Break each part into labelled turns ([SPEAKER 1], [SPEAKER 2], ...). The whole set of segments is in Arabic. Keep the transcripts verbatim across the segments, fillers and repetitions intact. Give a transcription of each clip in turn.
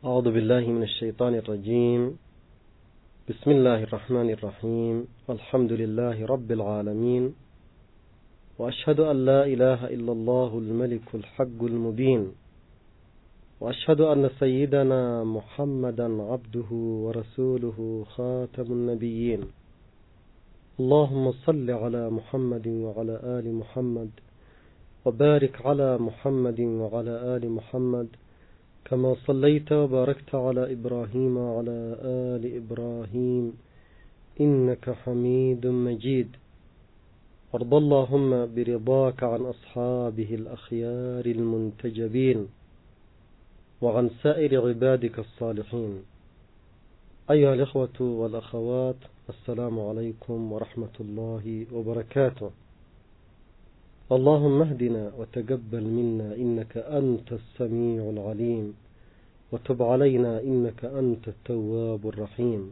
[SPEAKER 1] أعوذ بالله من الشيطان الرجيم. بسم الله الرحمن الرحيم. الحمد لله رب العالمين، وأشهد أن لا إله إلا الله الملك الحق المبين، وأشهد أن سيدنا محمدا عبده ورسوله خاتم النبيين. اللهم صل على محمد وعلى آل محمد، وبارك على محمد وعلى آل محمد كما صليت وباركت على إبراهيم وعلى آل إبراهيم إنك حميد مجيد. وارض اللهم برضاك عن أصحابه الأخيار المنتجبين وعن سائر عبادك الصالحين. أيها الإخوة والأخوات، السلام عليكم ورحمة الله وبركاته. اللهم اهدنا وتقبل منا إنك أنت السميع العليم، وتب علينا إنك أنت التواب الرحيم.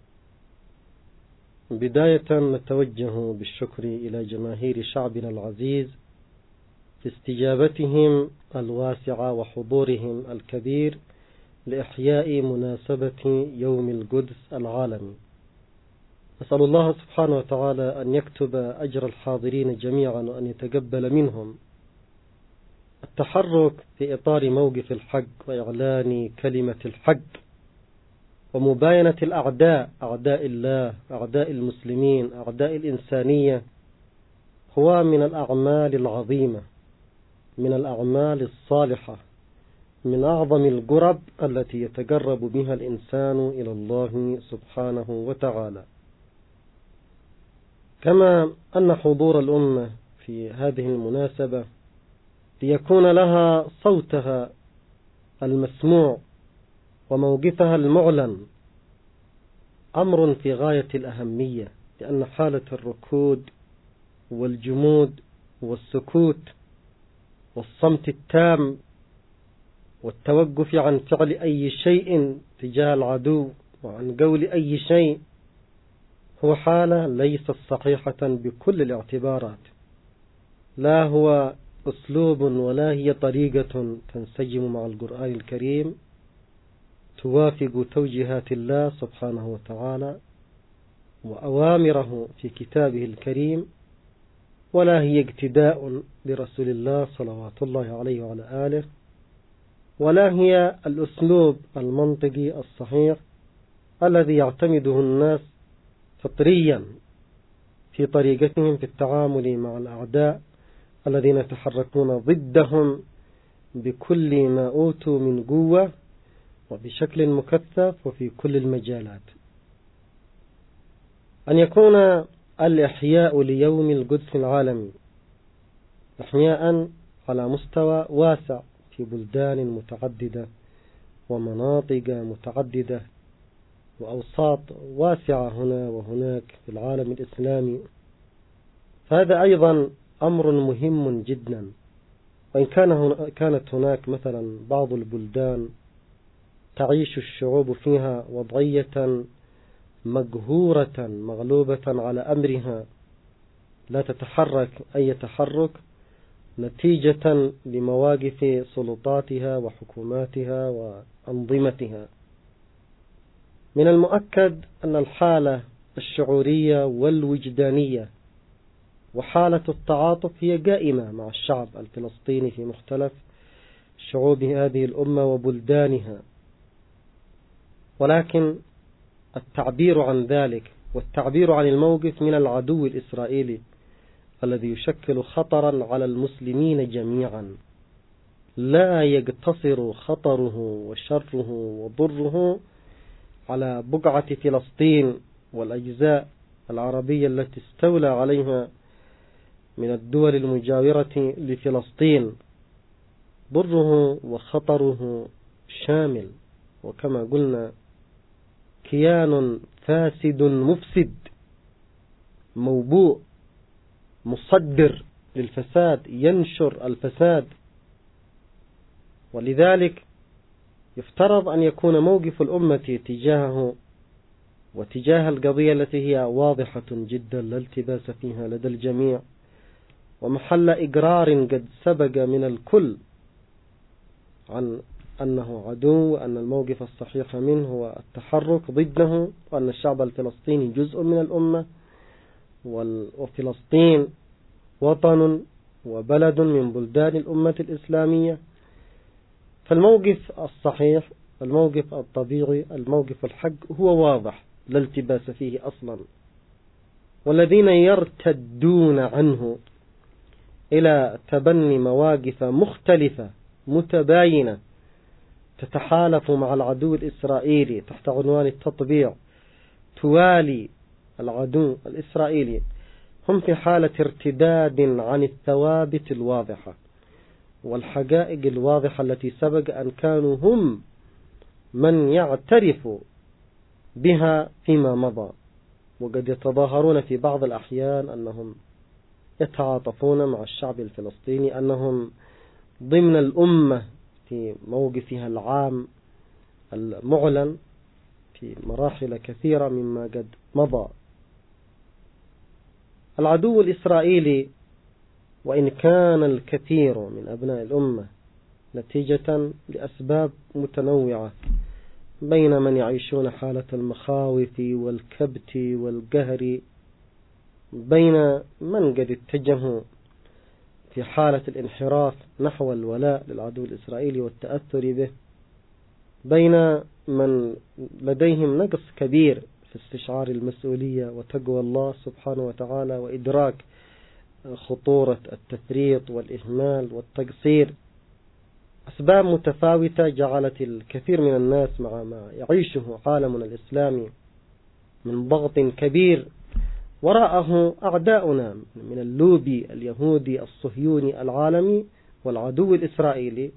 [SPEAKER 1] بداية نتوجه بالشكر إلى جماهير شعبنا العزيز في استجابتهم الواسعة وحضورهم الكبير لإحياء مناسبة يوم القدس العالمي. أسأل الله سبحانه وتعالى أن يكتب أجر الحاضرين جميعا، وأن يتقبل منهم التحرك في إطار موقف الحق وإعلان كلمة الحق ومباينة الأعداء، أعداء الله، أعداء المسلمين، أعداء الإنسانية، هو من الأعمال العظيمة، من الأعمال الصالحة، من أعظم القرب التي يتقرب بها الإنسان إلى الله سبحانه وتعالى. كما أن حضور الأمة في هذه المناسبة ليكون لها صوتها المسموع وموقفها المعلن أمر في غاية الأهمية، لأن حالة الركود والجمود والسكوت والصمت التام والتوقف عن فعل أي شيء تجاه العدو وعن قول أي شيء هو حالة ليست صحيحة بكل الاعتبارات. لا هو أسلوب ولا هي طريقة تنسجم مع القرآن الكريم توافق توجيهات الله سبحانه وتعالى وأوامره في كتابه الكريم، ولا هي اقتداء برسول الله صلوات الله عليه وعلى آله، ولا هي الأسلوب المنطقي الصحيح الذي يعتمده الناس فطريا في طريقتهم في التعامل مع الأعداء الذين يتحركون ضدهم بكل ما أوتوا من قوة وبشكل مكثف وفي كل المجالات. أن يكون الإحياء ليوم القدس العالمي إحياء على مستوى واسع في بلدان متعددة ومناطق متعددة وأوساط واسعة هنا وهناك في العالم الإسلامي، فهذا أيضا أمر مهم جدا. وإن كان كانت هناك مثلا بعض البلدان تعيش الشعوب فيها وضعية مقهورة مغلوبة على أمرها، لا تتحرك أي تحرك نتيجة لمواقف سلطاتها وحكوماتها وأنظمتها. من المؤكد أن الحالة الشعورية والوجدانية وحالة التعاطف هي قائمة مع الشعب الفلسطيني في مختلف شعوب هذه الأمة وبلدانها، ولكن التعبير عن ذلك والتعبير عن الموقف من العدو الإسرائيلي الذي يشكل خطرا على المسلمين جميعا لا يقتصر خطره وشره وضره على بقعة فلسطين والأجزاء العربية التي استولى عليها من الدول المجاورة لفلسطين. ضره وخطره شامل، وكما قلنا كيان فاسد مفسد موبوء مصدر للفساد ينشر الفساد. ولذلك يفترض أن يكون موقف الأمة تجاهه وتجاه القضية التي هي واضحة جدا لا التباس فيها لدى الجميع ومحل إقرار قد سبق من الكل عن أنه عدو، وأن الموقف الصحيح منه هو التحرك ضده، وأن الشعب الفلسطيني جزء من الأمة، وفلسطين وطن وبلد من بلدان الأمة الإسلامية. فالموقف الصحيح، الموقف الطبيعي، الموقف الحق هو واضح لا التباس فيه أصلا. والذين يرتدون عنه إلى تبني مواقف مختلفة متباينة تتحالف مع العدو الإسرائيلي تحت عنوان التطبيع، توالي العدو الإسرائيلي، هم في حالة ارتداد عن الثوابت الواضحة والحقائق الواضحة التي سبق أن كانوا هم من يعترف بها فيما مضى، وقد يتظاهرون في بعض الأحيان أنهم يتعاطفون مع الشعب الفلسطيني، أنهم ضمن الأمة في موقفها العام المعلن في مراحل كثيرة مما قد مضى. العدو الإسرائيلي وإن كان الكثير من أبناء الأمة نتيجة لأسباب متنوعة، بين من يعيشون حالة المخاوف والكبت والقهر، بين من قد اتجهوا في حالة الانحراف نحو الولاء للعدو الإسرائيلي والتأثر به، بين من لديهم نقص كبير في استشعار المسؤولية وتقوى الله سبحانه وتعالى وإدراك خطورة التفريط والإهمال والتقصير. أسباب متفاوتة جعلت الكثير من الناس مع ما يعيشه عالمنا الإسلامي من ضغط كبير وراءه أعداؤنا من اللوبي اليهودي الصهيوني العالمي والعدو الإسرائيلي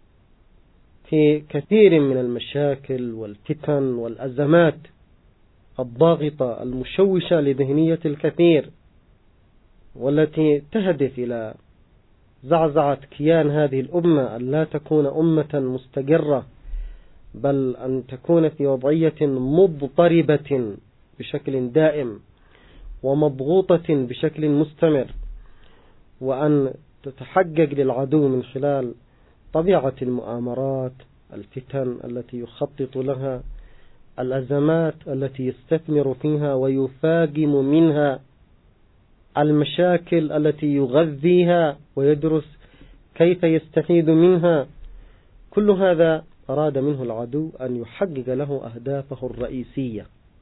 [SPEAKER 1] في كثير من المشاكل والفتن والأزمات الضاغطة المشوشة لذهنية الكثير، والتي تهدف إلى زعزعة كيان هذه الأمة أن لا تكون أمة مستقرة، بل أن تكون في وضعية مضطربة بشكل دائم ومضغوطة بشكل مستمر، وأن تتحقق للعدو من خلال طبيعة المؤامرات، الفتن التي يخطط لها، الأزمات التي يستثمر فيها ويفاقم منها، المشاكل التي يغذيها ويدرس كيف يستفيد منها. كل هذا أراد منه العدو أن يحقق له أهدافه الرئيسية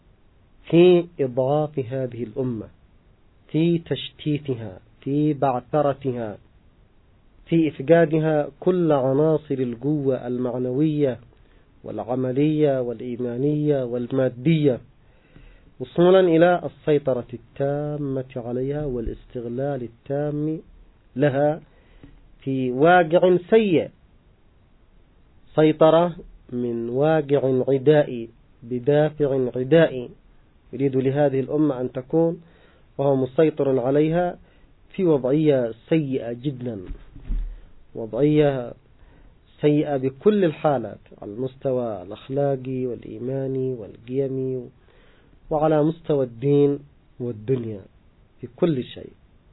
[SPEAKER 1] في إضعاف هذه الأمة، في تشتيتها، في بعثرتها، في إفقادها كل عناصر القوة المعنوية والعملية والإيمانية والمادية، وصولا إلى السيطرة التامة عليها والاستغلال التام لها في واقع سيء، سيطرة من واقع عدائي بدافع عدائي يريد لهذه الأمة أن تكون، وهو مسيطر عليها في وضعية سيئة جدا، وضعية سيئة بكل الحالات، على المستوى الأخلاقي والإيماني والقيمي، وعلى مستوى الدين والدنيا في كل شيء.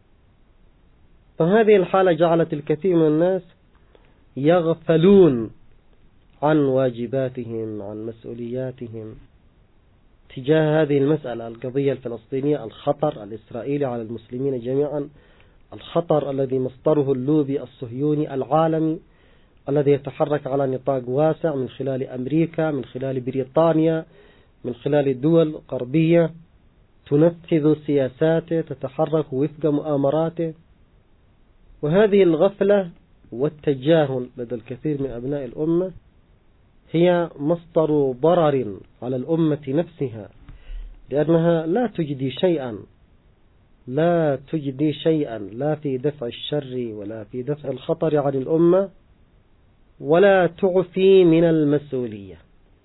[SPEAKER 1] فهذه الحالة جعلت الكثير من الناس يغفلون عن واجباتهم، عن مسؤولياتهم تجاه هذه المسألة، القضية الفلسطينية، الخطر الإسرائيلي على المسلمين جميعا، الخطر الذي مصدره اللوبي الصهيوني العالمي الذي يتحرك على نطاق واسع من خلال أمريكا، من خلال بريطانيا، من خلال الدول الغربية تنفذ سياساته، تتحرك وفق مؤامراته. وهذه الغفلة والتجاهل لدى الكثير من أبناء الأمة هي مصدر ضرر على الأمة نفسها، لأنها لا تجدي شيئا، لا تجدي شيئا لا في دفع الشر ولا في دفع الخطر عن الأمة، ولا تعفي من المسؤولية.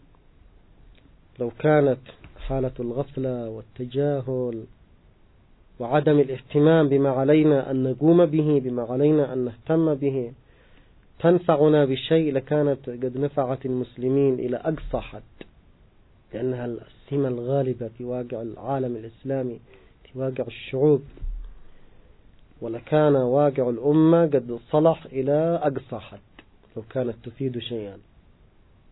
[SPEAKER 1] لو كانت حالة الغفلة والتجاهل وعدم الاهتمام بما علينا أن نقوم به، بما علينا أن نهتم به، تنفعنا بشيء لكانت قد نفعت المسلمين إلى أقصى حد، لأنها السمة الغالبة في واقع العالم الإسلامي، في واقع الشعوب، ولكان واقع الأمة قد صلح إلى أقصى حد لو كانت تفيد شيئا.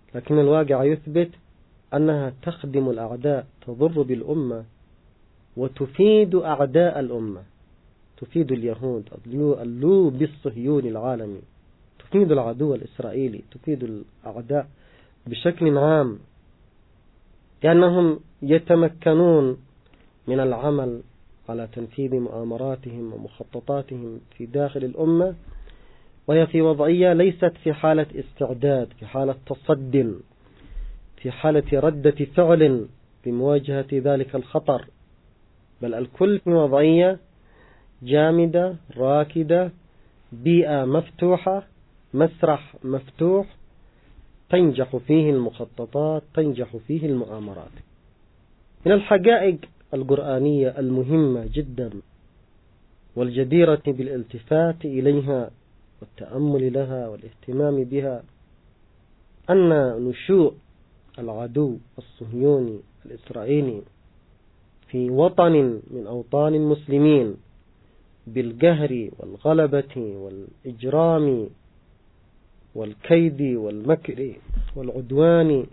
[SPEAKER 1] لكن الواقع يثبت أنها تخدم الأعداء، تضر بالأمة وتفيد أعداء الأمة، تفيد اليهود، اللوب الصهيوني العالمي، تفيد العدو الإسرائيلي، تفيد الأعداء بشكل عام، لأنهم يتمكنون من العمل على تنفيذ مؤامراتهم ومخططاتهم في داخل الأمة، وهي في وضعية ليست في حالة استعداد، في حالة تصد، في حالة ردة فعل بمواجهة ذلك الخطر، بل الكل في وضعية جامدة راكدة، بيئة مفتوحة، مسرح مفتوح تنجح فيه المخططات، تنجح فيه المؤامرات. من الحقائق القرآنية المهمة جدا والجديرة بالالتفات إليها والتأمل لها والاهتمام بها أن نشوء العدو الصهيوني الإسرائيلي في وطن من أوطان المسلمين بالقهر والغلبة والإجرام والكيد والمكر والعدوان،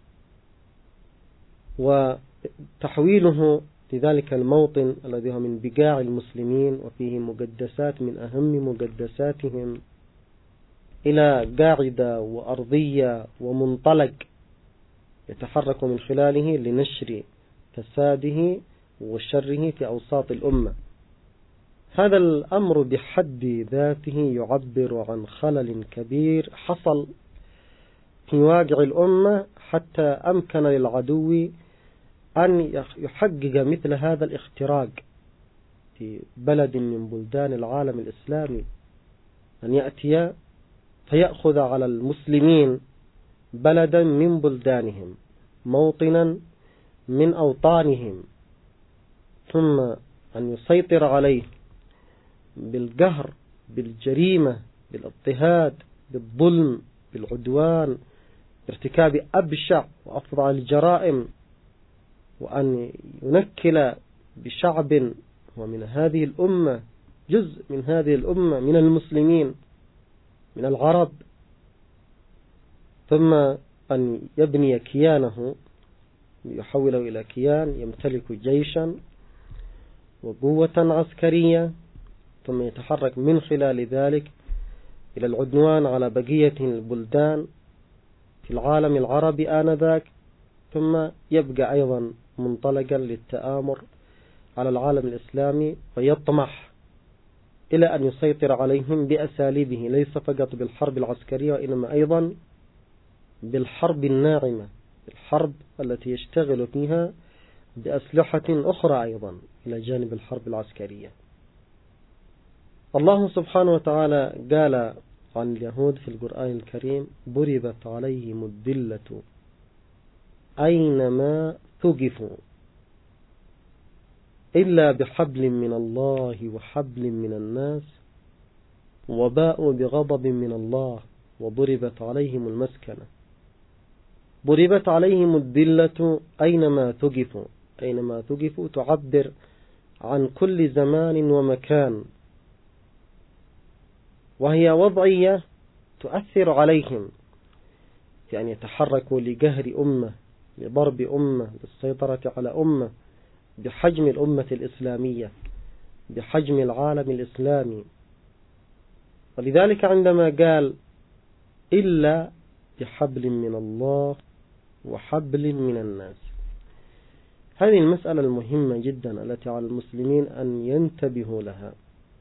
[SPEAKER 1] وتحويله لذلك الموطن الذي هو من بقاع المسلمين وفيه مقدسات من أهم مقدساتهم إلى قاعدة وأرضية ومنطلق يتحرك من خلاله لنشر فساده وشره في أوساط الأمة. هذا الأمر بحد ذاته يعبر عن خلل كبير حصل في واقع الأمة، حتى أمكن للعدو أن يحقق مثل هذا الاختراق في بلد من بلدان العالم الإسلامي، أن يأتي فيأخذ على المسلمين بلدا من بلدانهم، موطنا من أوطانهم، ثم أن يسيطر عليه بالقهر، بالجريمة، بالاضطهاد، بالظلم، بالعدوان، بارتكاب أبشع وأفظع الجرائم، وأن ينكل بشعب ومن هذه الأمة، جزء من هذه الأمة من المسلمين من العرب، ثم أن يبني كيانه، يحوله إلى كيان يمتلك جيشا وقوة عسكرية، ثم يتحرك من خلال ذلك إلى العدوان على بقية البلدان في العالم العربي آنذاك، ثم يبقى أيضا منطلقا للتآمر على العالم الإسلامي، ويطمح إلى أن يسيطر عليهم بأساليبه، ليس فقط بالحرب العسكرية وإنما أيضا بالحرب الناعمة، الحرب التي يشتغل فيها بأسلحة أخرى أيضا إلى جانب الحرب العسكرية. الله سبحانه وتعالى قال عن اليهود في القرآن الكريم: ضربت عليهم الذلة أينما ثقفوا إلا بحبل من الله وحبل من الناس وباءوا بغضب من الله وضربت عليهم المسكنة. ضربت عليهم الذلة أينما ثقفوا، أينما ثقفوا تعبر عن كل زمان ومكان، وهي وضعية تؤثر عليهم في أن يتحركوا لقهر أمة، لضرب أمة، للسيطرة على أمة بحجم الأمة الإسلامية، بحجم العالم الإسلامي. ولذلك عندما قال إلا بحبل من الله وحبل من الناس، هذه المسألة المهمة جدا التي على المسلمين أن ينتبهوا لها.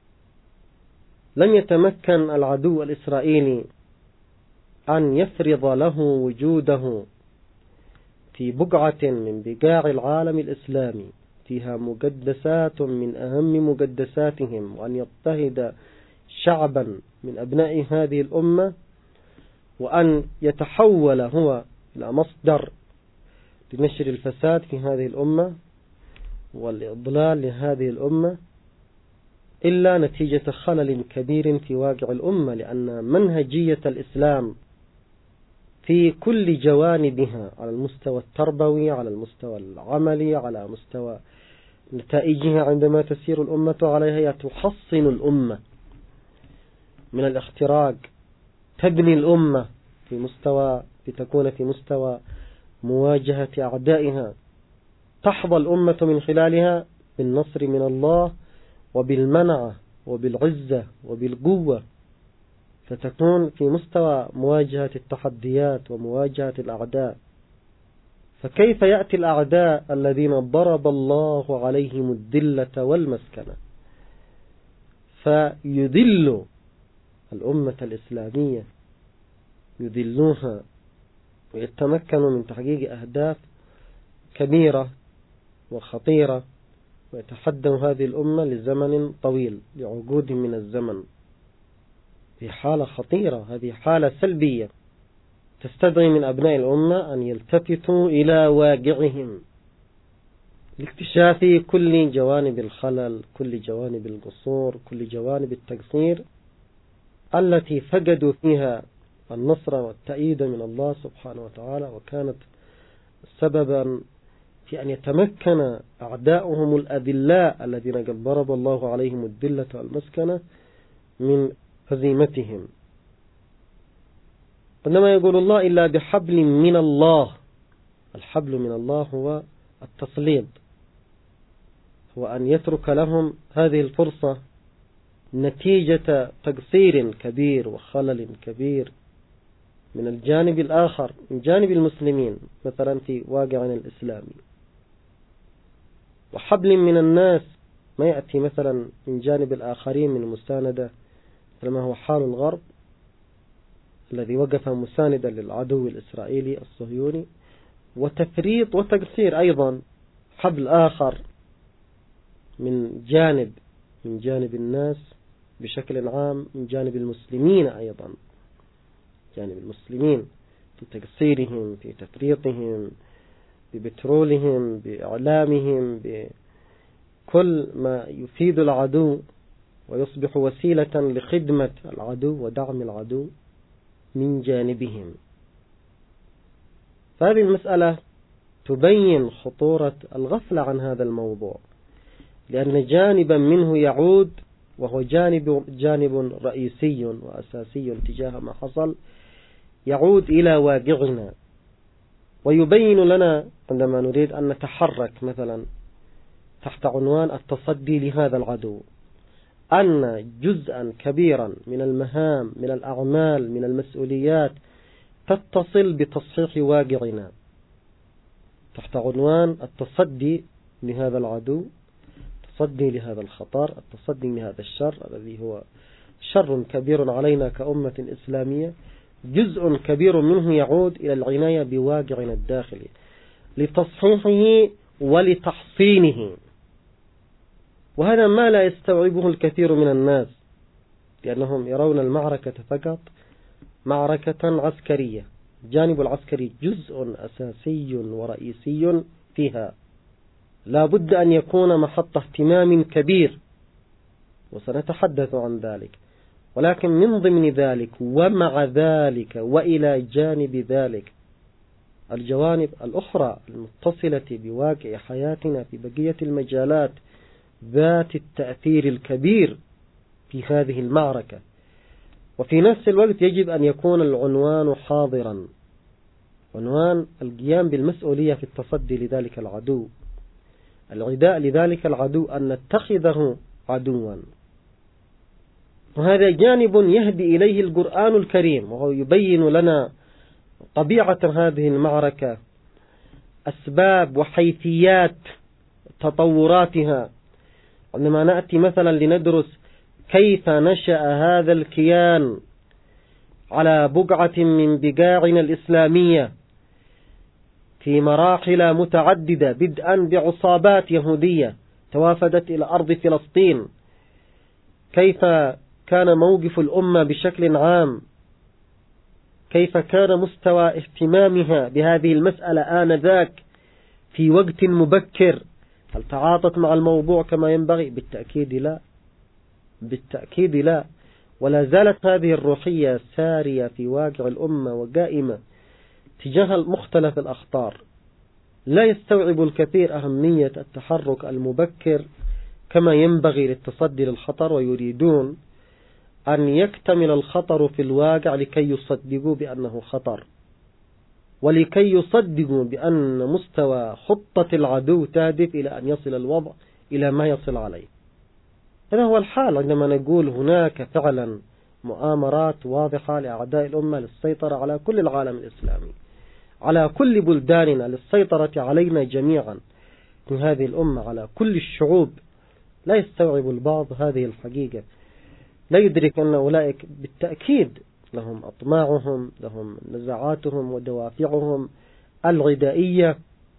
[SPEAKER 1] لن يتمكن العدو الإسرائيلي أن يفرض له وجوده في بقعة من بقاع العالم الإسلامي فيها مقدسات من أهم مقدساتهم، وأن يضطهد شعبا من أبناء هذه الأمة، وأن يتحول هو إلى مصدر لنشر الفساد في هذه الأمة والإضلال لهذه الأمة، إلا نتيجة خلل كبير في واقع الأمة، لأن منهجية الإسلام في كل جوانبها، على المستوى التربوي، على المستوى العملي، على مستوى نتائجها عندما تسير الأمة عليها، تحصن الأمة من الاختراق، تبني الأمة في مستوى لتكون في مستوى مواجهة أعدائها، تحظى الأمة من خلالها بالنصر من الله وبالمنعة وبالعزة وبالقوة، فتكون في مستوى مواجهة التحديات ومواجهة الأعداء. فكيف يأتي الأعداء الذين ضرب الله عليهم الذلة والمسكنة فيذلوا الأمة الإسلامية، يذلوها ويتمكنوا من تحقيق أهداف كبيرة وخطيرة، ويتحدوا هذه الأمة لزمن طويل، لعقود من الزمن. في حالة خطيرة، هذه حالة سلبية تستدعي من أبناء الأمة أن يلتفتوا إلى واقعهم لاكتشاف كل جوانب الخلل، كل جوانب القصور، كل جوانب التقصير التي فقدوا فيها النصر والتأييد من الله سبحانه وتعالى، وكانت سببا في أن يتمكن أعداؤهم الأذلاء الذين قد ضرب الله عليهم الذلة والمسكنة من هزيمتهم. عندما يقول الله إلا بحبل من الله، الحبل من الله هو التسليط، هو أن يترك لهم هذه الفرصة نتيجة تقصير كبير وخلل كبير من الجانب الآخر، من جانب المسلمين مثلا في واقعنا الإسلامي. وحبل من الناس ما يأتي مثلا من جانب الآخرين من مساندة، كما هو حال الغرب الذي وقف مساندا للعدو الإسرائيلي الصهيوني، وتفريط وتقصير أيضا حبل آخر من جانب من جانب الناس بشكل عام، من جانب المسلمين أيضا، جانب المسلمين في تقصيرهم، في تفريطهم، ببترولهم، بإعلامهم، بكل ما يفيد العدو ويصبح وسيلة لخدمة العدو ودعم العدو من جانبهم. فهذه المسألة تبين خطورة الغفلة عن هذا الموضوع، لأن جانبا منه يعود، وهو جانب جانب رئيسي وأساسي تجاه ما حصل، يعود إلى واقعنا ويبين لنا عندما نريد أن نتحرك مثلا تحت عنوان التصدي لهذا العدو، أن جزءا كبيرا من المهام، من الأعمال، من المسؤوليات تتصل بتصحيح واقعنا تحت عنوان التصدي لهذا العدو، التصدي لهذا الخطر، التصدي لهذا الشر الذي هو شر كبير علينا كأمة إسلامية. جزء كبير منه يعود إلى العناية بواقعنا الداخلي لتصحيحه ولتحصينه، وهذا ما لا يستوعبه الكثير من الناس، لأنهم يرون المعركة فقط معركة عسكرية. الجانب العسكري جزء أساسي ورئيسي فيها، لا بد أن يكون محط اهتمام كبير، وسنتحدث عن ذلك. ولكن من ضمن ذلك ومع ذلك وإلى جانب ذلك الجوانب الأخرى المتصلة بواقع حياتنا في بقية المجالات ذات التأثير الكبير في هذه المعركة. وفي نفس الوقت يجب أن يكون العنوان حاضرا، عنوان القيام بالمسؤولية في التصدي لذلك العدو، العداء لذلك العدو، أن نتخذه عدوا. وهذا جانب يهدي إليه القرآن الكريم، وهو يبين لنا طبيعة هذه المعركة، أسباب وحيثيات تطوراتها. عندما نأتي مثلا لندرس كيف نشأ هذا الكيان على بقعة من بقاعنا الإسلامية في مراحل متعددة، بدءا بعصابات يهودية توافدت إلى أرض فلسطين، كيف كان موقف الأمة بشكل عام، كيف كان مستوى اهتمامها بهذه المسألة آنذاك في وقت مبكر. هل تعاطت مع الموضوع كما ينبغي؟ بالتأكيد لا، بالتأكيد لا. ولا زالت هذه الروحية سارية في واقع الأمة وقائمة تجاه مختلف الأخطار. لا يستوعب الكثير أهمية التحرك المبكر كما ينبغي للتصدي للخطر، ويريدون أن يكتمل الخطر في الواقع لكي يصدقوا بأنه خطر. ولكي يصدقوا بأن مستوى خطة العدو تهدف إلى أن يصل الوضع إلى ما يصل عليه. هذا هو الحال عندما نقول هناك فعلا مؤامرات واضحة لأعداء الأمة للسيطرة على كل العالم الإسلامي، على كل بلداننا، للسيطرة علينا جميعا من هذه الأمة، على كل الشعوب. لا يستوعب البعض هذه الحقيقة، لا يدرك أن أولئك بالتأكيد لهم أطماعهم، لهم نزعاتهم ودوافعهم الغذائية،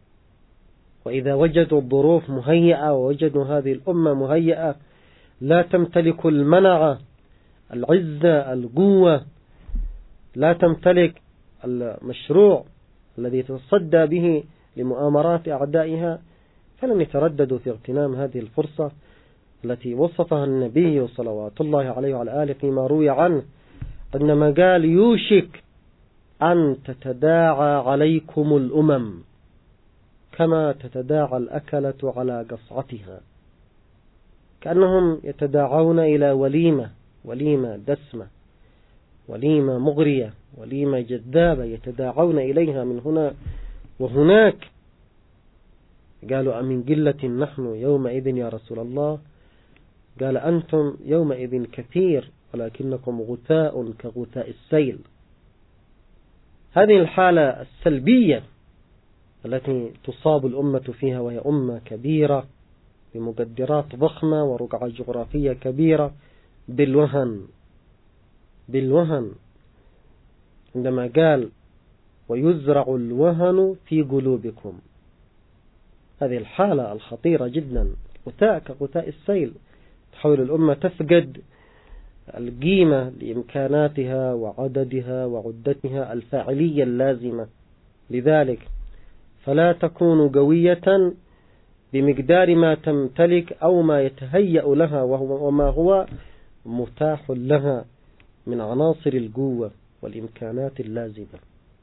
[SPEAKER 1] وإذا وجدوا الظروف مهيئة ووجدوا هذه الأمة مهيئة لا تمتلك المنعة، العزة، القوة، لا تمتلك المشروع الذي تصدى به لمؤامرات أعدائها، فلن يترددوا في اغتنام هذه الفرصة التي وصفها النبي صلوات الله عليه وعلى آله فيما روي عنه عندما قال: يوشك أن تتداعى عليكم الأمم كما تتداعى الأكلة على قصعتها. كأنهم يتداعون إلى وليمة، وليمة دسمة، وليمة مغرية، وليمة جذابة، يتداعون إليها من هنا وهناك. قالوا: أمن قلة نحن يومئذ يا رسول الله؟ قال: أنتم يومئذ كثير ولكنكم غثاء كغثاء السيل. هذه الحالة السلبية التي تصاب الأمة فيها، وهي أمة كبيرة بمقدرات ضخمة ورقعة جغرافية كبيرة، بالوهن بالوهن عندما قال: ويزرع الوهن في قلوبكم. هذه الحالة الخطيرة جدا، غثاء كغثاء السيل، تحاول الأمة تفقد القيمة لإمكاناتها وعددها وعدتها الفاعلية اللازمة. لذلك فلا تكون قوية بمقدار ما تمتلك أو ما يتهيأ لها وهو وما هو متاح لها من عناصر القوة والإمكانات اللازمة،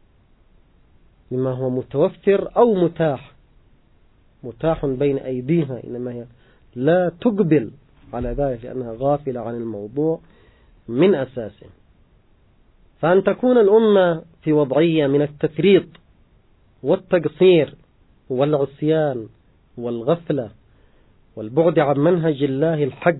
[SPEAKER 1] مما هو متوفر أو متاح متاح بين أيديها، إنما هي لا تقبل على ذلك لأنها غافلة عن الموضوع من أساسه. فأن تكون الأمة في وضعية من التفريط والتقصير والعصيان والغفلة والبعد عن منهج الله الحق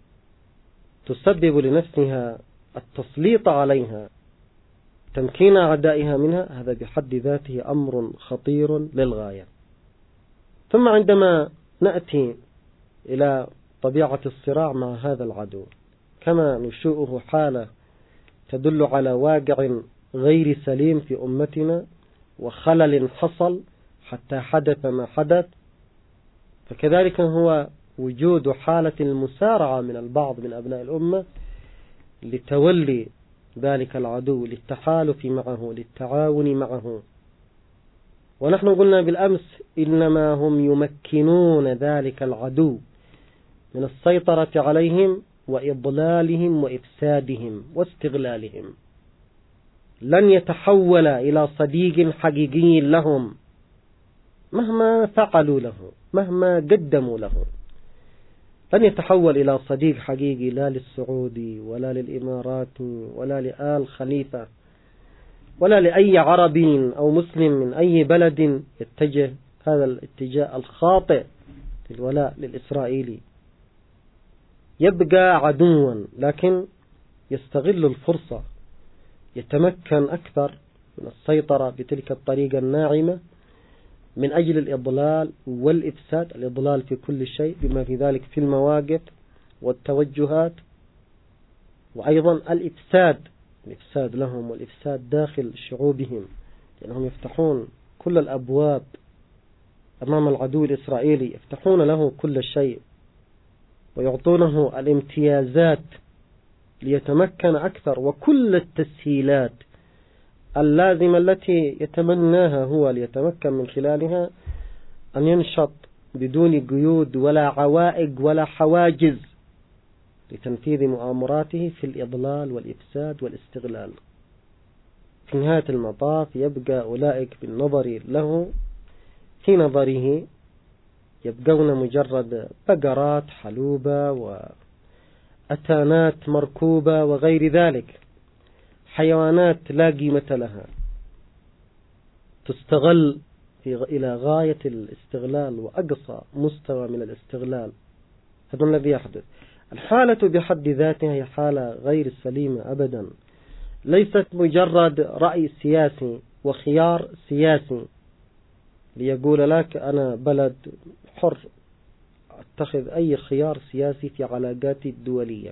[SPEAKER 1] تسبب لنفسها التسليط عليها، تمكين أعدائها منها، هذا بحد ذاته أمر خطير للغاية. ثم عندما نأتي إلى طبيعة الصراع مع هذا العدو، كما نشوءه حالة تدل على واقع غير سليم في أمتنا وخلل حصل حتى حدث ما حدث، فكذلك هو وجود حالة المسارعة من البعض من أبناء الأمة لتولي ذلك العدو، للتحالف معه، للتعاون معه. ونحن قلنا بالأمس إنما هم يمكنون ذلك العدو من السيطرة عليهم وإضلالهم وإفسادهم واستغلالهم. لن يتحول إلى صديق حقيقي لهم مهما فعلوا له، مهما قدموا له. لن يتحول إلى صديق حقيقي لا للسعودي ولا للإماراتي ولا لآل خليفة ولا لأي عربي أو مسلم من أي بلد يتجه هذا الاتجاه الخاطئ للولاء للإسرائيلي. يبقى عدوا لكن يستغل الفرصة، يتمكن أكثر من السيطرة بتلك الطريقة الناعمة من أجل الإضلال والإفساد، الإضلال في كل شيء بما في ذلك في المواقف والتوجهات، وأيضا الإفساد الإفساد لهم والإفساد داخل شعوبهم، لأنهم يفتحون كل الأبواب أمام العدو الإسرائيلي، يفتحون له كل شيء ويعطونه الامتيازات ليتمكن أكثر، وكل التسهيلات اللازمة التي يتمناها هو ليتمكن من خلالها أن ينشط بدون قيود ولا عوائق ولا حواجز لتنفيذ مؤامراته في الإضلال والإفساد والاستغلال. في نهاية المطاف يبقى أولئك بالنظر له في نظره يبقون مجرد بقرات حلوبة وأتانات مركوبة وغير ذلك، حيوانات لا قيمة لها. تستغل في إلى غاية الاستغلال وأقصى مستوى من الاستغلال. هذا الذي يحدث. الحالة بحد ذاتها هي حالة غير سليمة أبدا، ليست مجرد رأي سياسي وخيار سياسي ليقول لك أنا بلد حر أتخذ أي خيار سياسي في علاقاتي الدولية.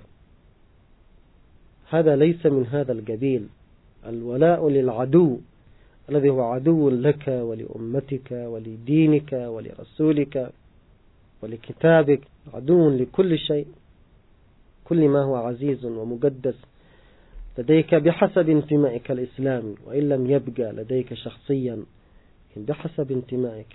[SPEAKER 1] هذا ليس من هذا القبيل. الولاء للعدو الذي هو عدو لك ولأمتك ولدينك ولرسولك ولكتابك، عدو لكل شيء، كل ما هو عزيز ومقدس لديك بحسب انتمائك الإسلامي، وإن لم يبقى لديك شخصيا بحسب انتمائك.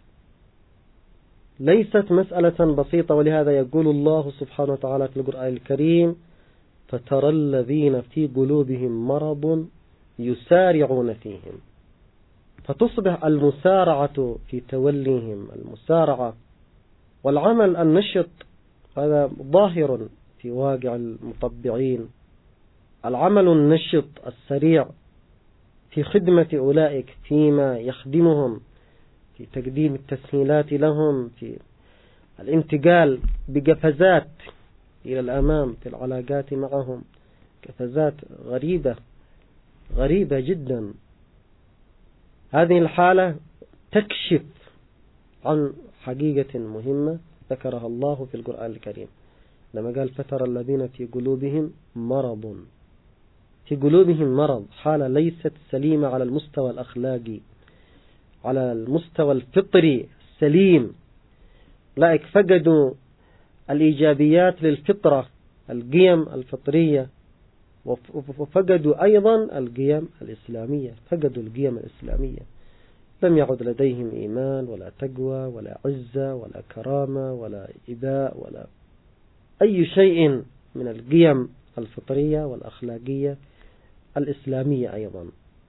[SPEAKER 1] ليست مسألة بسيطة، ولهذا يقول الله سبحانه وتعالى في القرآن الكريم: فترى الذين في قلوبهم مرض يسارعون فيهم. فتصبح المسارعة في توليهم، المسارعة والعمل النشط، هذا ظاهر في واقع المطبعين. العمل النشط السريع في خدمة أولئك فيما يخدمهم، في تقديم التسهيلات لهم، في الانتقال بقفزات إلى الأمام في العلاقات معهم، قفزات غريبة غريبة جدا. هذه الحالة تكشف عن حقيقة مهمة ذكرها الله في القرآن الكريم لما قال: فترى الذين في قلوبهم مرض. في قلوبهم مرض، حالة ليست سليمة على المستوى الأخلاقي، على المستوى الفطري السليم. لائك فقدوا الإيجابيات للفطرة، القيم الفطرية، وفقدوا أيضا القيم الإسلامية، فقدوا القيم الإسلامية. لم يعد لديهم إيمان ولا تقوى ولا عزة ولا كرامة ولا إباء ولا أي شيء من القيم الفطرية والأخلاقية الإسلامية أيضا.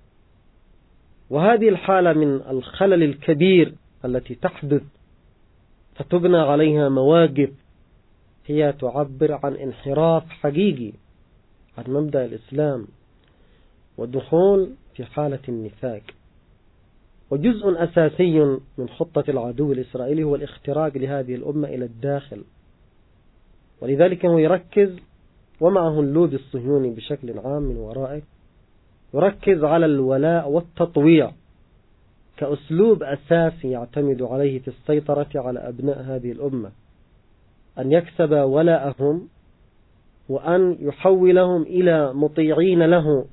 [SPEAKER 1] وهذه الحالة من الخلل الكبير التي تحدث، فتبنى عليها مواقف هي تعبر عن انحراف حقيقي عن مبدأ الإسلام ودخول في حالة النفاق. وجزء أساسي من خطة العدو الإسرائيلي هو الاختراق لهذه الأمة إلى الداخل، ولذلك هو يركز، ومعه اللوبي الصهيوني بشكل عام من ورائه، يركز على الولاء والتطويع كأسلوب أساسي يعتمد عليه في السيطرة على أبناء هذه الأمة، أن يكسب ولاءهم وأن يحولهم إلى مطيعين له،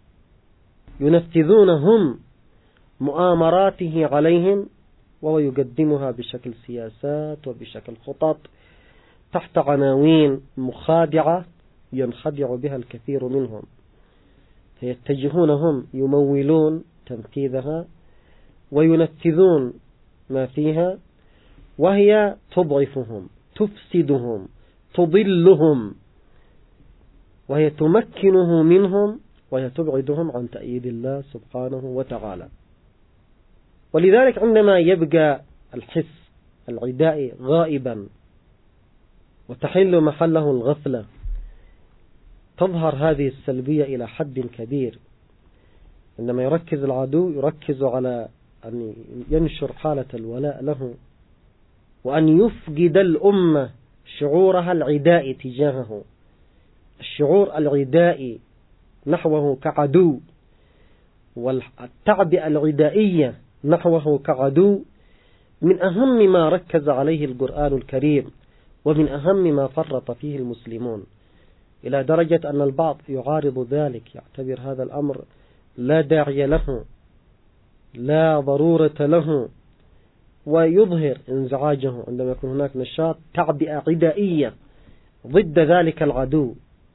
[SPEAKER 1] ينفذون هم مؤامراته عليهم، وهو يقدمها بشكل سياسات وبشكل خطط تحت عناوين مخادعة ينخدع بها الكثير منهم، فيتجهون هم يمولون تنفيذها وينفذون ما فيها، وهي تضعفهم، تفسدهم، تضلهم، وهي تمكنه منهم، وهي تبعدهم عن تأييد الله سبحانه وتعالى. ولذلك عندما يبقى الحس العدائي غائبا وتحل محله الغفلة، تظهر هذه السلبية إلى حد كبير. عندما يركز العدو يركز على أن ينشر حالة الولاء له، وأن يفقد الأمة شعورها العدائي تجاهه، الشعور العدائي نحوه كعدو، والتعبئة العدائية نحوه كعدو من أهم ما ركز عليه القرآن الكريم، ومن أهم ما فرط فيه المسلمون، إلى درجة أن البعض يعارض ذلك، يعتبر هذا الأمر لا داعي له، لا ضرورة له، ويظهر انزعاجه عندما يكون هناك نشاط تعبئة عدائية ضد ذلك العدو.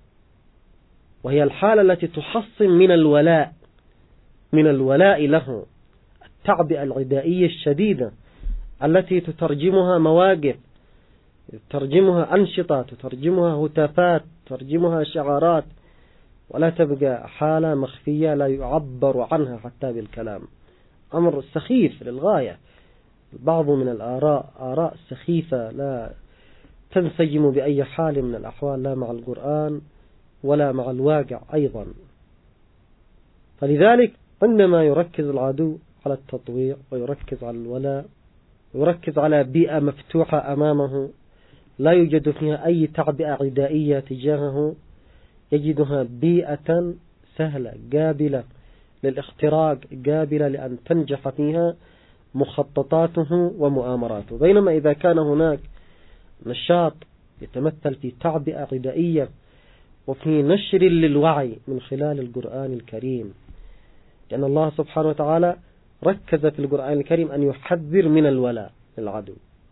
[SPEAKER 1] وهي الحالة التي تحصن من الولاء من الولاء له، التعبئة العدائية الشديدة التي تترجمها مواقف، تترجمها أنشطة، تترجمها هتافات، تترجمها شعارات، ولا تبقى حالة مخفية لا يعبر عنها حتى بالكلام. أمر سخيف للغاية. بعض من الآراء آراء سخيفة لا تنسجم بأي حال من الأحوال، لا مع القرآن ولا مع الواقع أيضا. فلذلك عندما يركز العدو على التطويع ويركز على الولاء، ويركز على بيئة مفتوحة أمامه لا يوجد فيها أي تعبئة عدائية تجاهه، يجدها بيئة سهلة قابلة للاختراق، قابلة لأن تنجح فيها مخططاته ومؤامراته. بينما إذا كان هناك نشاط يتمثل في تعبئة عدائية وفي نشر للوعي من خلال القرآن الكريم، لأن الله سبحانه وتعالى ركز في القرآن الكريم أن يحذر من الولاء للعدو،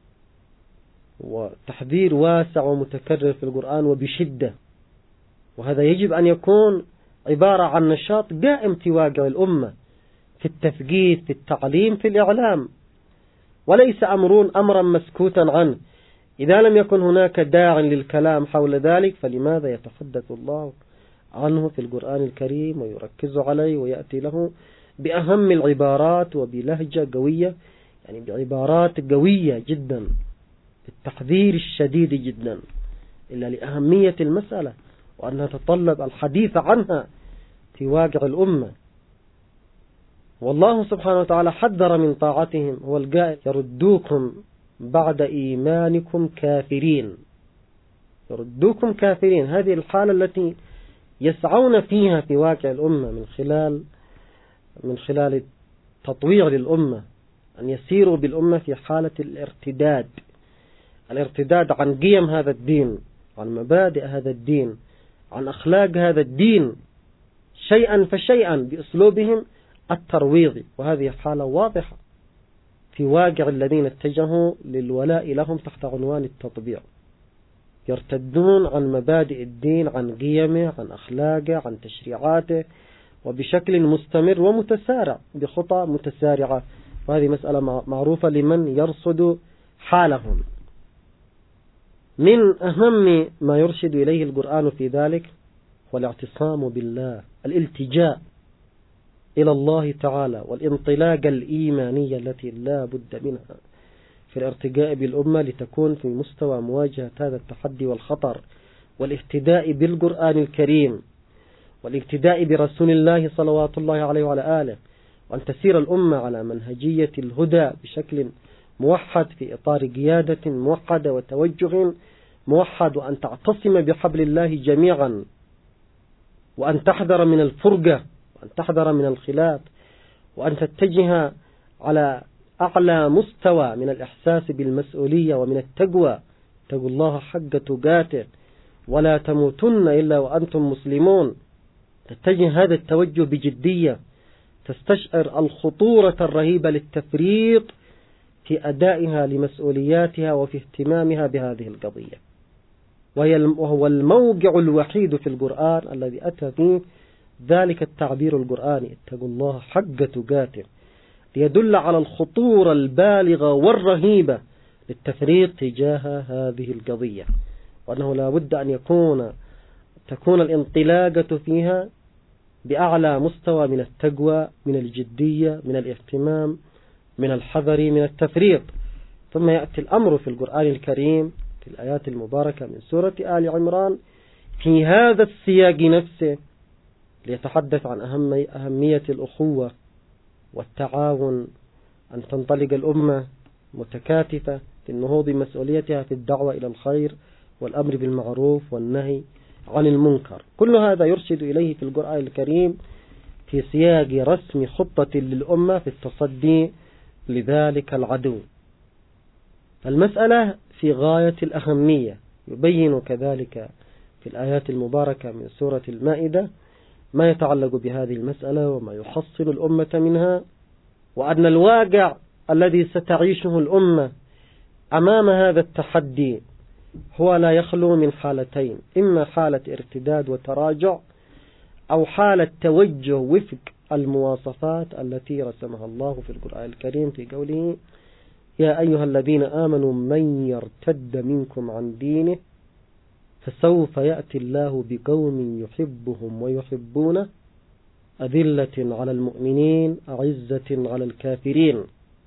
[SPEAKER 1] وتحذير واسع ومتكرر في القرآن وبشدة، وهذا يجب أن يكون عبارة عن نشاط قائم في واقع الأمة، في التثقيف، في التعليم، في الإعلام، وليس أمرون أمرا مسكوتا عنه. إذا لم يكن هناك داع للكلام حول ذلك فلماذا يتحدث الله عنه في القرآن الكريم ويركز عليه ويأتي له بأهم العبارات وبلهجة قوية، يعني بعبارات قوية جدا، بالتحذير الشديد جدا، إلا لأهمية المسألة وأنها تتطلب الحديث عنها في واقع الأمة. والله سبحانه وتعالى حذر من طاعتهم، هو القائل يردوكم بعد إيمانكم كافرين، يردوكم كافرين. هذه الحالة التي يسعون فيها في واقع الأمة من خلال من خلال التطويع للأمة، أن يسيروا بالأمة في حالة الارتداد، الارتداد عن قيم هذا الدين، عن مبادئ هذا الدين، عن أخلاق هذا الدين، شيئا فشيئا بأسلوبهم الترويضي. وهذه حالة واضحة في واقع الذين اتجهوا للولاء لهم تحت عنوان التطبيع، يرتدون عن مبادئ الدين، عن قيمه، عن أخلاقه، عن تشريعاته، وبشكل مستمر ومتسارع بخطى متسارعة. وهذه مسألة معروفة لمن يرصد حالهم. من أهم ما يرشد إليه القرآن في ذلك هو الاعتصام بالله، الالتجاء إلى الله تعالى، والانطلاقة الإيمانية التي لا بد منها في الارتقاء بالأمة لتكون في مستوى مواجهة هذا التحدي والخطر، والاهتداء بالقرآن الكريم، والاهتداء برسول الله صلوات الله عليه وعلى آله، وأن تسير الأمة على منهجية الهدى بشكل موحد في إطار قيادة موحدة وتوجه موحد، وأن تعتصم بحبل الله جميعا، وأن تحذر من الفرقة، وأن تحذر من الخلاف، وأن تتجه على أعلى مستوى من الإحساس بالمسؤولية ومن التقوى. اتقوا الله حق تقاته ولا تموتن إلا وأنتم مسلمون. تتجه هذا التوجه بجدية، تستشعر الخطورة الرهيبة للتفريط في أدائها لمسؤولياتها وفي اهتمامها بهذه القضية، وهو الموقع الوحيد في القرآن الذي أتى فيه ذلك التعبير القرآني، اتقوا الله حق تقاته، ليدل على الخطورة البالغة والرهيبة للتفريط تجاه هذه القضية، وأنه لا بد أن يكون تكون الانطلاقة فيها بأعلى مستوى من التقوى، من الجدية، من الاهتمام، من الحذر، من التفريط. ثم يأتي الأمر في القرآن الكريم في الآيات المباركة من سورة آل عمران في هذا السياق نفسه، ليتحدث عن أهم أهمية الأخوة والتعاون، أن تنطلق الأمة متكاتفة في النهوض بمسؤوليتها في الدعوة إلى الخير والأمر بالمعروف والنهي عن المنكر. كل هذا يرشد إليه في القرآن الكريم في سياق رسم خطة للأمة في التصدي لذلك العدو. المسألة في غاية الأهمية، يبين كذلك في الآيات المباركة من سورة المائدة ما يتعلق بهذه المسألة وما يحصل الأمة منها، وأن الواقع الذي ستعيشه الأمة أمام هذا التحدي هو لا يخلو من حالتين، إما حالة ارتداد وتراجع، أو حالة توجه وفق المواصفات التي رسمها الله في القرآن الكريم في قوله يا أيها الذين آمنوا من يرتد منكم عن دينه فسوف يأتي الله بقوم يحبهم ويحبونه أذلة على المؤمنين أعزة على الكافرين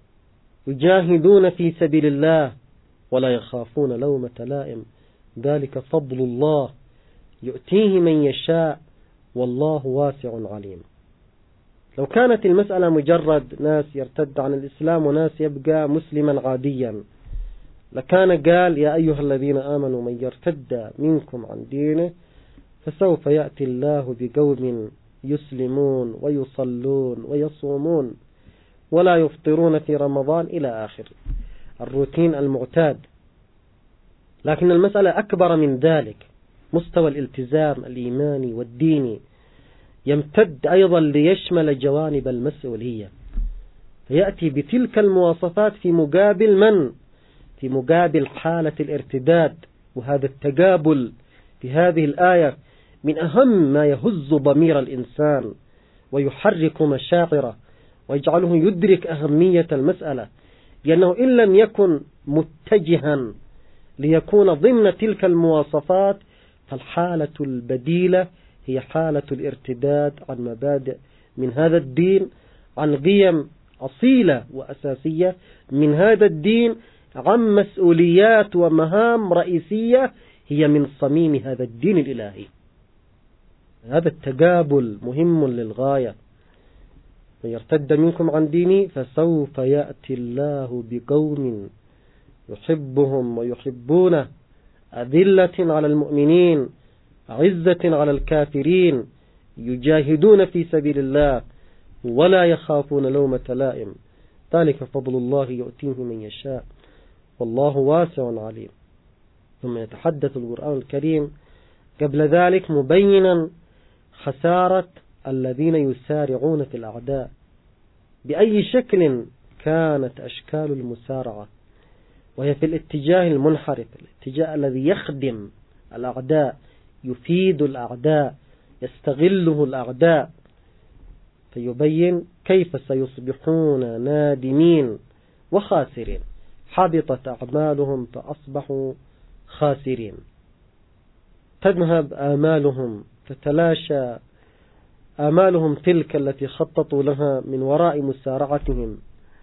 [SPEAKER 1] يجاهدون في سبيل الله ولا يخافون لومة لائم ذلك فضل الله يؤتيه من يشاء والله واسع عليم. لو كانت المسألة مجرد ناس يرتد عن الإسلام وناس يبقى مسلما عاديا لكان قال يا أيها الذين آمنوا من يرتد منكم عن دينه فسوف يأتي الله بقوم يسلمون ويصلون ويصومون ولا يفطرون في رمضان إلى آخر الروتين المعتاد. لكن المسألة أكبر من ذلك، مستوى الالتزام الإيماني والديني يمتد أيضا ليشمل جوانب المسؤولية، فيأتي بتلك المواصفات في مقابل من؟ في مقابل حالة الارتداد. وهذا التقابل في هذه الآية من أهم ما يهز ضمير الإنسان ويحرك مشاعره ويجعله يدرك أهمية المسألة، لأنه إن لم يكن متجها ليكون ضمن تلك المواصفات فالحالة البديلة هي حالة الارتداد عن مبادئ من هذا الدين، عن قيم أصيلة وأساسية من هذا الدين، عن مسؤوليات ومهام رئيسية هي من صميم هذا الدين الإلهي. هذا التقابل مهم للغاية. ويرتد منكم عن ديني فسوف يأتي الله بقوم يحبهم ويحبونه أذلة على المؤمنين عزة على الكافرين يجاهدون في سبيل الله ولا يخافون لومة لائم ذلك فضل الله يؤتيه من يشاء والله واسع عليم. ثم يتحدث القرآن الكريم قبل ذلك مبينا خسارة الذين يسارعون في الأعداء بأي شكل كانت أشكال المسارعة، وهي في الاتجاه المنحرف، الاتجاه الذي يخدم الأعداء، يفيد الأعداء، يستغله الأعداء، فيبين كيف سيصبحون نادمين وخاسرين، حبطت أعمالهم فأصبحوا خاسرين، تذهب آمالهم، تتلاشى آمالهم تلك التي خططوا لها من وراء مسارعتهم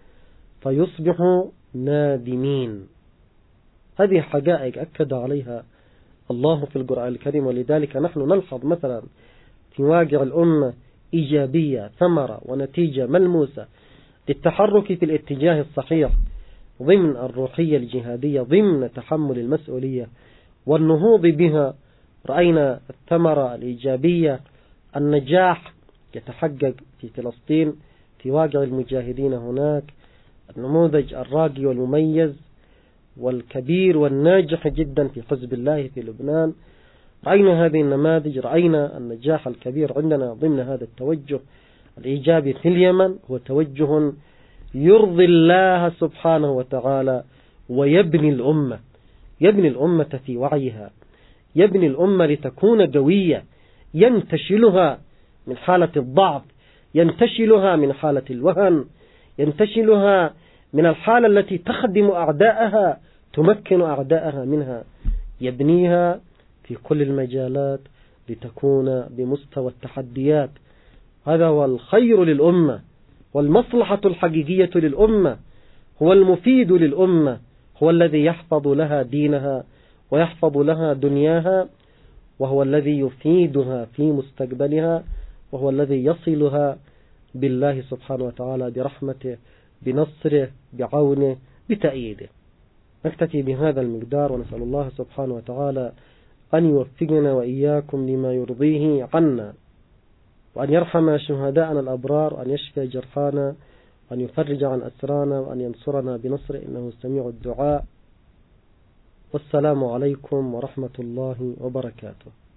[SPEAKER 1] فيصبحوا نادمين. هذه حقائق أكد عليها الله في القرآن الكريم، ولذلك نحن نلحظ مثلا في واقع الأمة إيجابية، ثمرة ونتيجة ملموسة للتحرك في الاتجاه الصحيح ضمن الروحية الجهادية، ضمن تحمل المسؤولية والنهوض بها. رأينا الثمرة الإيجابية، النجاح يتحقق في فلسطين في واقع المجاهدين هناك، النموذج الراقي والمميز والكبير والناجح جدا في حزب الله في لبنان. رأينا هذه النماذج، رأينا النجاح الكبير عندنا ضمن هذا التوجه الإيجابي في اليمن، هو توجه يرضي الله سبحانه وتعالى ويبني الأمة، يبني الأمة في وعيها، يبني الأمة لتكون قوية، ينتشلها من حالة الضعف، ينتشلها من حالة الوهن، ينتشلها من الحالة التي تخدم أعداءها، تمكن أعداءها منها، يبنيها في كل المجالات لتكون بمستوى التحديات. هذا هو الخير للأمة والمصلحة الحقيقية للأمة، هو المفيد للأمة، هو الذي يحفظ لها دينها ويحفظ لها دنياها، وهو الذي يفيدها في مستقبلها، وهو الذي يصلها بالله سبحانه وتعالى برحمته، بنصره، بعونه، بتأييده. نكتفي بهذا المقدار، ونسأل الله سبحانه وتعالى أن يوفقنا وإياكم لما يرضيه عنا، وأن يرحم شهداءنا الأبرار، وأن يشفي جرحانا، وأن يفرج عن أسرانا، وأن ينصرنا بنصره إنه سميع الدعاء. والسلام عليكم ورحمة الله وبركاته.